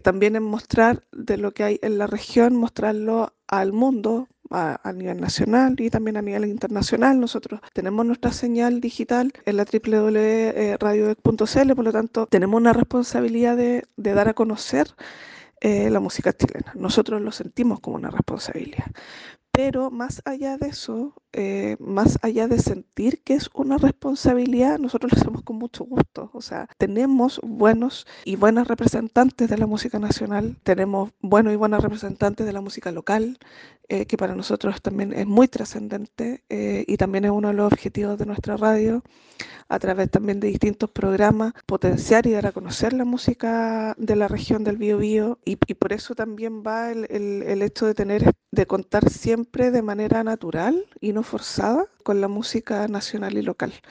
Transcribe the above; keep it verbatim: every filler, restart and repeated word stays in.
también en mostrar de lo que hay en la región, mostrarlo al mundo, a, a nivel nacional y también a nivel internacional. Nosotros tenemos nuestra señal digital en la doble u doble u doble u punto radio e c punto c l, por lo tanto tenemos una responsabilidad de, de dar a conocer eh, la música chilena. Nosotros lo sentimos como una responsabilidad. Pero más allá de eso, eh, más allá de sentir que es una responsabilidad, nosotros lo hacemos con mucho gusto. O sea, tenemos buenos y buenas representantes de la música nacional, tenemos buenos y buenas representantes de la música local, eh, que para nosotros también es muy trascendente eh, y también es uno de los objetivos de nuestra radio, a través también de distintos programas, potenciar y dar a conocer la música de la región del Biobío y, y por eso también va el, el, el hecho de tener, de contar siempre de manera natural y no forzada con la música nacional y local.